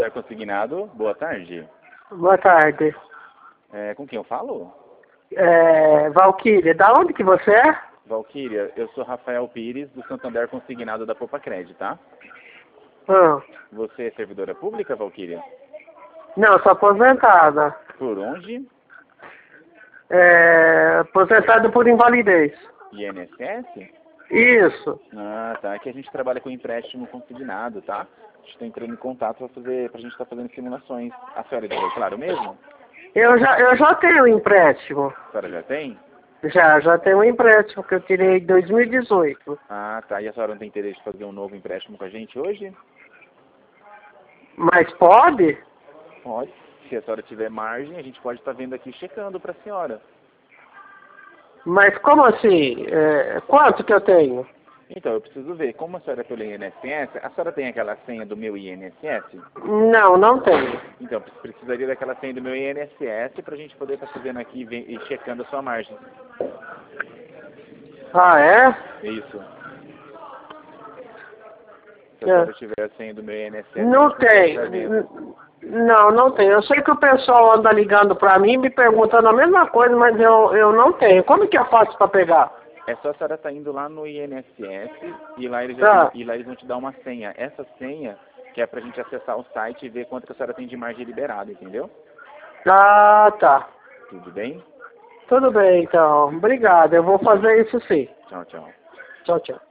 Santander Consignado, boa tarde. Boa tarde. Com quem eu falo? Valquíria, da onde que você é? Valquíria, eu sou Rafael Pires, do Santander Consignado da Popacred, tá? Você é servidora pública, Valquíria? Não, sou aposentada. Por onde? Aposentada por invalidez. INSS? Isso. Ah, tá. Aqui a gente trabalha com empréstimo consignado, tá? A gente está entrando em contato pra gente estar fazendo simulações. A senhora é claro mesmo? Eu já tenho um empréstimo. A senhora já tem? Já tenho um empréstimo que eu tirei em 2018. Ah, tá. E a senhora não tem interesse de fazer um novo empréstimo com a gente hoje? Mas pode? Pode. Se a senhora tiver margem, a gente pode estar vendo aqui checando para a senhora. Mas como assim? Quanto que eu tenho? Então, eu preciso ver. Como a senhora é pelo INSS, a senhora tem aquela senha do meu INSS? Não tenho. Então, precisaria daquela senha do meu INSS para a gente poder estar fazendo aqui e checando a sua margem. Ah, é? Isso. Se a senhora tiver a senha do meu INSS... Não tem. Não tenho. Eu sei que o pessoal anda ligando pra mim me perguntando a mesma coisa, mas eu não tenho. Como que eu faço pra pegar? É só a senhora estar indo lá no INSS e lá eles vão te dar uma senha. Essa senha que é pra gente acessar o site e ver quanto que a senhora tem de margem liberada, entendeu? Ah, tá. Tudo bem? Tudo bem, então. Obrigado. Eu vou fazer isso sim. Tchau, tchau. Tchau, tchau.